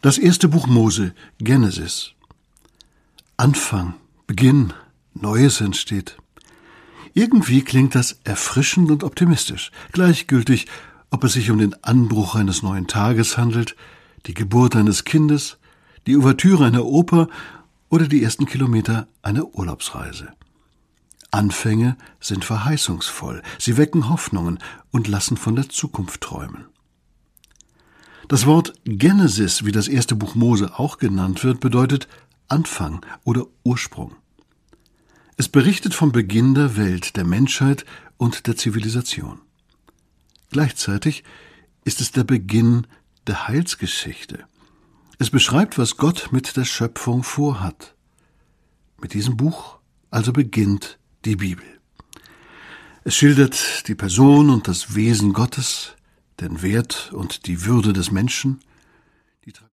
Das erste Buch Mose, Genesis. Anfang, Beginn, Neues entsteht. Irgendwie klingt das erfrischend und optimistisch, gleichgültig, ob es sich um den Anbruch eines neuen Tages handelt, die Geburt eines Kindes, die Ouvertüre einer Oper oder die ersten Kilometer einer Urlaubsreise. Anfänge sind verheißungsvoll, sie wecken Hoffnungen und lassen von der Zukunft träumen. Das Wort Genesis, wie das erste Buch Mose auch genannt wird, bedeutet Anfang oder Ursprung. Es berichtet vom Beginn der Welt, der Menschheit und der Zivilisation. Gleichzeitig ist es der Beginn der Heilsgeschichte. Es beschreibt, was Gott mit der Schöpfung vorhat. Mit diesem Buch also beginnt die Bibel. Es schildert die Person und das Wesen Gottes, den Wert und die Würde des Menschen,